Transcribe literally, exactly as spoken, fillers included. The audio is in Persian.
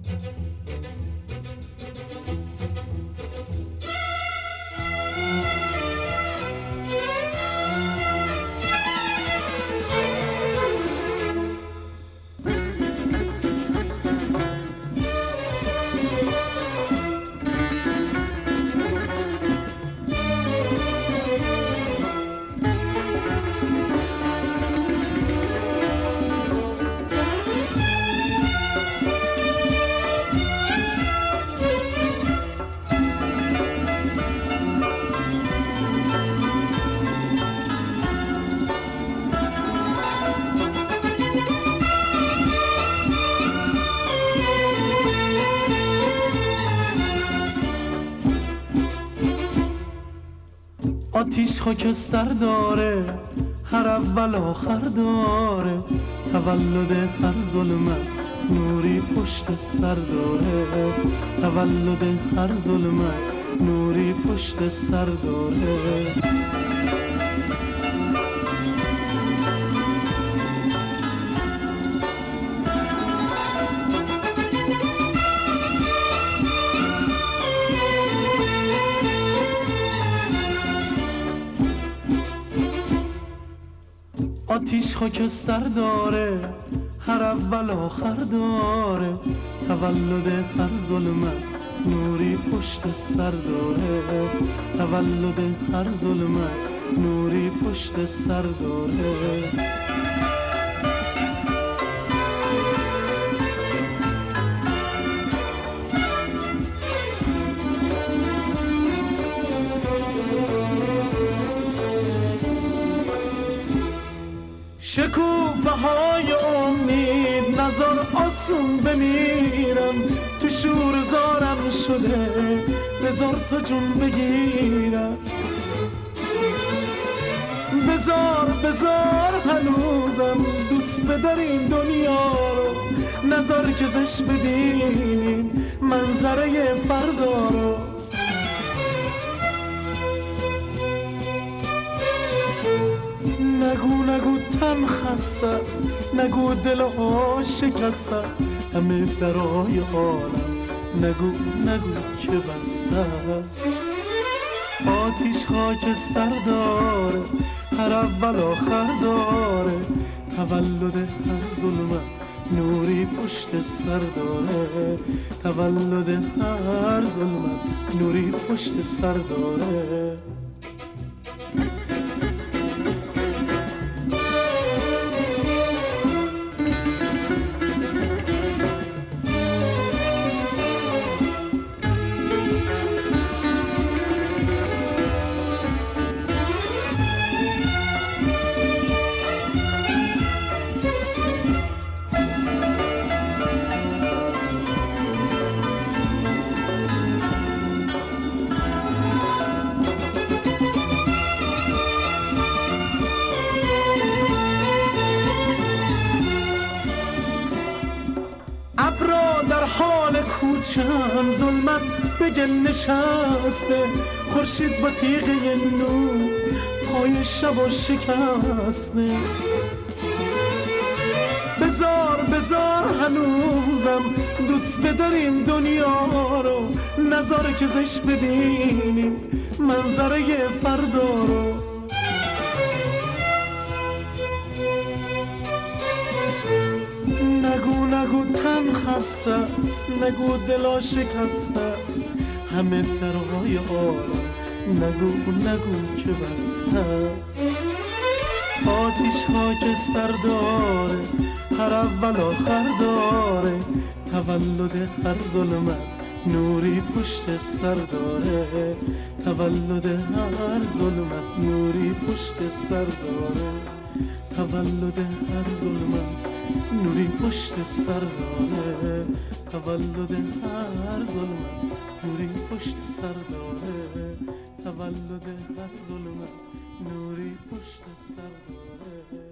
آتیش خاکستر داره، هر اول آخر داره، تولد هر ظلمت نوری پشت سر داره، تولد هر ظلمت نوری پشت سر داره. آتیش خاکستر داره، هر اول آخر داره، تولد هر ظلمت نوری پشت سر داره، تولد هر ظلمت نوری پشت سر داره. شکوفه های امید نظر آسون بمیرم، تو شور زارم شده بذار تو جون بگیرم، بذار بذار هنوزم دوست بداریم دنیا رو، نظر که زش ببینیم منظره فردا رو. نگو نگو تن خسته است، نگو دل ها شکسته است، همه درای عالم نگو نگو که بسته است. آتیش خاکستر داره، هر اول آخر داره، تولد هر ظلمت نوری پشت سر داره، تولد هر ظلمت نوری پشت سر داره. ابرا در حال کوچن ظلمت بگل نشسته، خورشید با تیغه نور پای شب و شکسته. بذار بذار هنوزم دوست بداریم دنیا رو، نظر که زش ببینیم منظره فردا رو. نگو نگو تن خسته است، نگو دلا شکسته است، همه درهای عالم نگو نگو که بسته. آتیش خاکستر داره، هر اول آخر داره، تولد هر ظلمت نوری پشت سر داره، تولد هر ظلمت نوری پشت سر داره، تولد هر ظلمت نوری پشت سر داره، تولد هر ظلمت نوری پشت سر داره، تولد هر ظلمت نوری پشت سر داره.